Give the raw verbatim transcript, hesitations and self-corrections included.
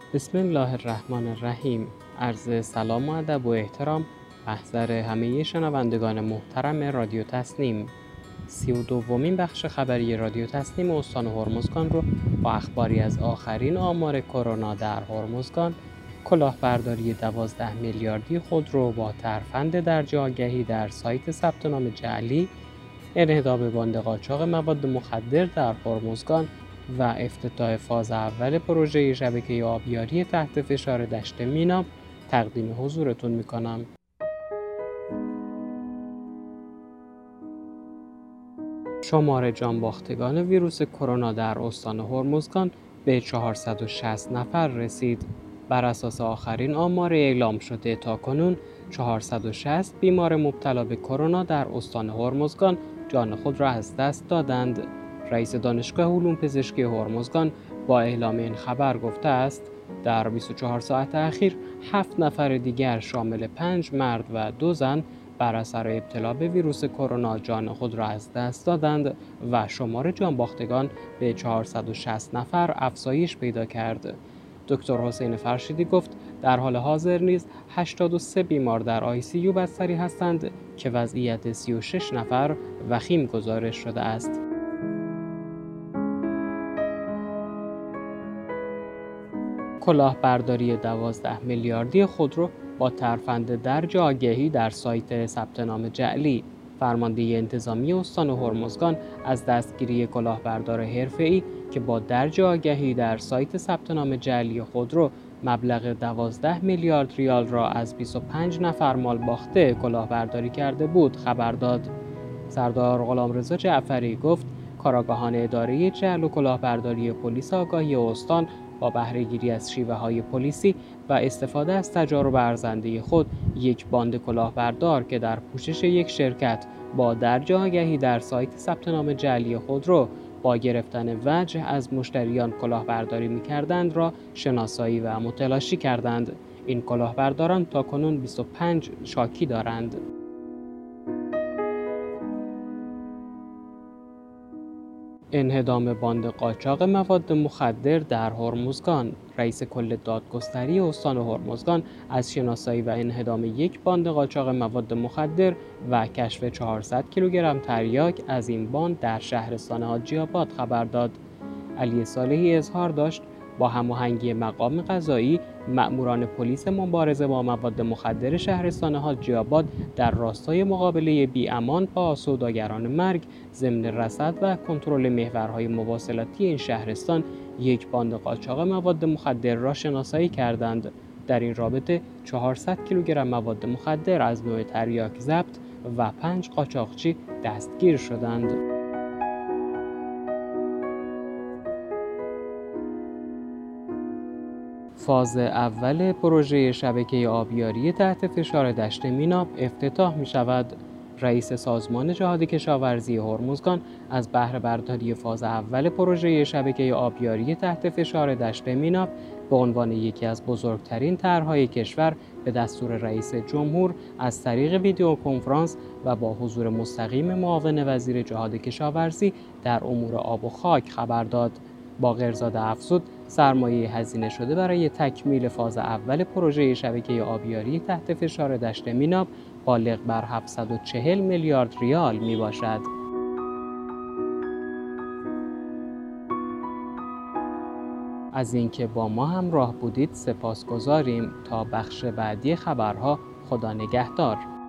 بسم الله الرحمن الرحیم. عرض سلام و ادب و احترام محضر همه شنوندگان محترم رادیو تسنیم. سی و دومین بخش خبری رادیو تسنیم استان هرمزگان رو با اخباری از آخرین آمار کرونا در هرمزگان، کلاهبرداری دوازده میلیاردی خودرو با ترفند درجه آگهی در سایت ثبت نام جعلی، انهدام باند قاچاق مواد مخدر در هرمزگان و افتتاح فاز اول پروژه شبکه آبیاری تحت فشار دشت میناب تقدیم حضورتون میکنم. شمار جانباختگان ویروس کرونا در استان هرمزگان به چهارصد و شصت نفر رسید. بر اساس آخرین آمار اعلام شده تاکنون چهارصد و شصت بیمار مبتلا به کرونا در استان هرمزگان جان خود را از دست دادند. رئیس دانشگاه علوم پزشکی هرمزگان با اعلام این خبر گفته است در بیست و چهار ساعت اخیر هفت نفر دیگر شامل پنج مرد و دو زن بر اثر ابتلا به ویروس کرونا جان خود را از دست دادند و شمار جانباختگان به چهارصد و شصت نفر افزایش پیدا کرد. دکتر حسین فرشیدی گفت در حال حاضر نیز هشتاد و سه بیمار در آی سی یو بستری هستند که وضعیت سی و شش نفر وخیم گزارش شده است. کلاهبرداری دوازده میلیاردی خودرو با ترفند درجه آگهی در سایت ثبت نام جعلی. فرمانده انتظامی استان هرمزگان از دستگیری کلاهبردار حرفه‌ای که با درجه آگهی در سایت ثبت نام جعلی خودرو مبلغ دوازده میلیارد ریال را از بیست و پنج نفر مال باخته کلاهبرداری کرده بود خبر داد. سردار غلامرضا جعفری گفت کارآگاهان اداره جعل و کلاهبرداری پلیس آگاهی استان با بهره‌گیری از شیوه‌های پلیسی و استفاده از تجارب ارزنده خود یک باند کلاهبردار که در پوشش یک شرکت با درجه آگهی در سایت ثبت نام جعلی خودرو با گرفتن وجه از مشتریان کلاهبرداری می‌کردند را شناسایی و متلاشی کردند. این کلاهبرداران تاکنون بیست و پنج شاکی دارند. انهدام باند قاچاق مواد مخدر در هرمزگان. رئیس کل دادگستری استان هرمزگان از شناسایی و انهدام یک باند قاچاق مواد مخدر و کشف چهارصد کیلوگرم تریاک از این باند در شهرستان حاجی‌آباد خبر داد. علی صالحی اظهار داشت با هماهنگی مقام قضایی، مأموران پلیس مبارزه با مواد مخدر شهرستان حاجی‌آباد در راستای مقابله بی‌امان با سوداگران مرگ ضمن رصد و کنترل محورهای مواصلاتی این شهرستان یک باند قاچاق مواد مخدر را شناسایی کردند. در این رابطه چهارصد کیلوگرم مواد مخدر از نوع تریاک ضبط و پنج قاچاقچی دستگیر شدند. فاز اول پروژه شبکه آبیاری تحت فشار دشت میناب افتتاح می شود. رئیس سازمان جهاد کشاورزی هرمزگان از بهره برداری فاز اول پروژه شبکه آبیاری تحت فشار دشت میناب به عنوان یکی از بزرگترین طرح‌های کشور به دستور رئیس جمهور از طریق ویدیو کنفرانس و با حضور مستقیم معاون وزیر جهاد کشاورزی در امور آب و خاک خبر داد. باقرزاده افزود سرمایه هزینه شده برای تکمیل فاز اول پروژه شبکه آبیاری تحت فشار دشت میناب بالغ بر هفتصد و چهل میلیارد ریال می باشد. از اینکه با ما همراه بودید سپاسگزاریم. تا بخش بعدی خبرها خدا نگهدار.